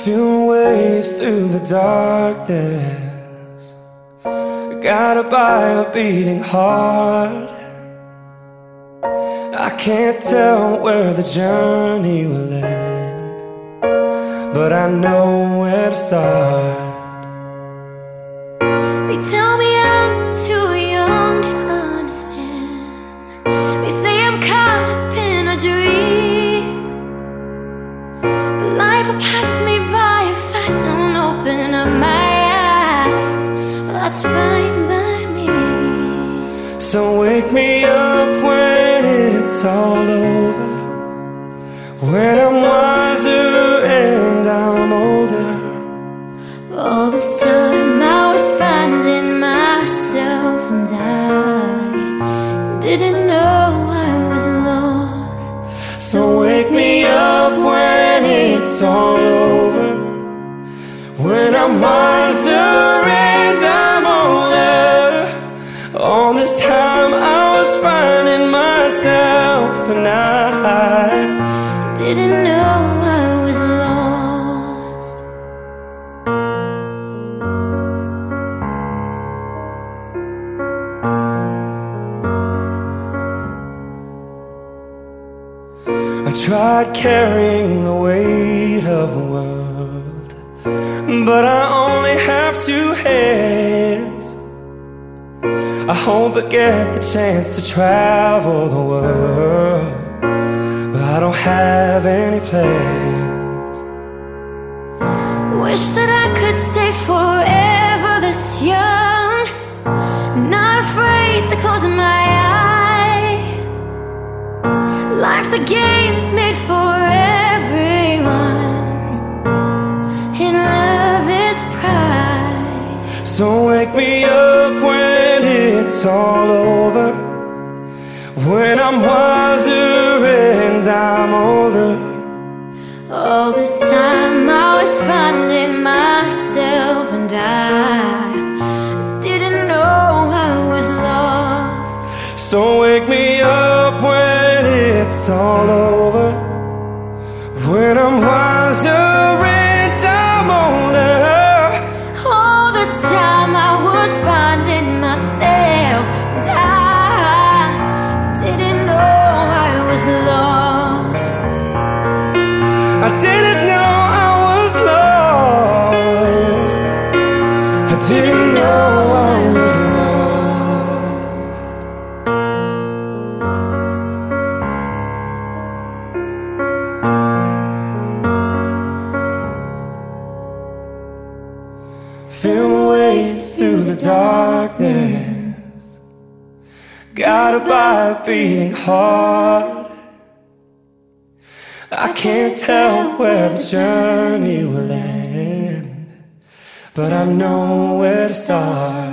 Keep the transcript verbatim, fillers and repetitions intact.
Feel my way through the darkness, guided by a beating heart. I can't tell where the journey will end, but I know where to start. They tell me I'm too young to understand. They say I'm caught up in a dream, but life will pass me by if I don't open up my eyes. Well, that's fine by me. So wake me up when it's all over, when I'm wiser and I'm older. All this time I was finding myself, and I didn't know I was lost. So wake me up when it's all over, when I'm wiser and I'm older. All this time I was finding myself, and I didn't know I was lost. I tried carrying the weight of the world, but I only have two hands. I hope I get the chance to travel the world, but I don't have any plans. Wish that I could stay forever this young, not afraid to close my eyes. Life's a game that's made for everyone, and love is pride. So wake me up when it's all over, when I'm wiser and I'm older. All this time I was finding myself, and I didn't know I was lost. So wake me up when it's all over, when I'm wiser and I'm older. All this time I was finding myself, and I didn't know I was lost. I didn't know I was lost. I didn't know I was lost. Feel my way through the darkness, guided by a beating heart. I can't tell where the journey will end, but I know where to start.